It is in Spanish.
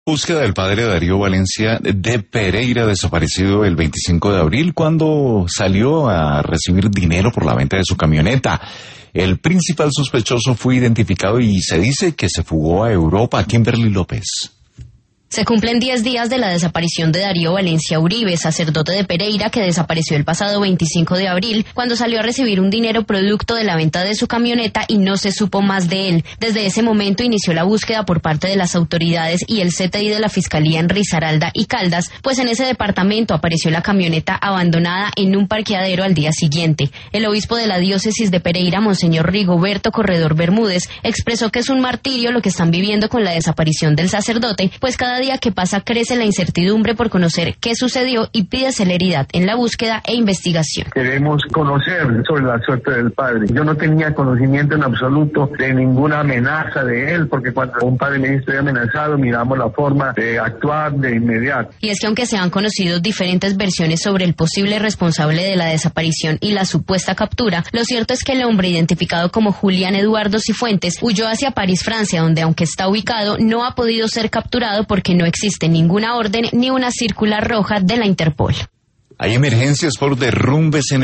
Búsqueda del padre Darío Valencia de Pereira, desaparecido el 25 de abril, cuando salió a recibir dinero por la venta de su camioneta. El principal sospechoso fue identificado y se dice que se fugó a Europa. Kimberly López. Se cumplen 10 días de la desaparición de Darío Valencia Uribe, sacerdote de Pereira, que desapareció el pasado 25 de abril, cuando salió a recibir un dinero producto de la venta de su camioneta y no se supo más de él. Desde ese momento inició la búsqueda por parte de las autoridades y el CTI de la Fiscalía en Risaralda y Caldas, pues en ese departamento apareció la camioneta abandonada en un parqueadero al día siguiente. El obispo de la diócesis de Pereira, Monseñor Rigoberto Corredor Bermúdez, expresó que es un martirio lo que están viviendo con la desaparición del sacerdote, pues cada día que pasa crece la incertidumbre por conocer qué sucedió y pide celeridad en la búsqueda e investigación. Queremos conocer sobre la suerte del padre. Yo no tenía conocimiento en absoluto de ninguna amenaza de él, porque cuando un padre me dice estoy amenazado, miramos la forma de actuar de inmediato. Y es que aunque se han conocido diferentes versiones sobre el posible responsable de la desaparición y la supuesta captura, lo cierto es que el hombre identificado como Julián Eduardo Cifuentes huyó hacia París, Francia, donde aunque está ubicado, no ha podido ser capturado porque no existe ninguna orden ni una circular roja de la Interpol. Hay emergencias por derrumbes en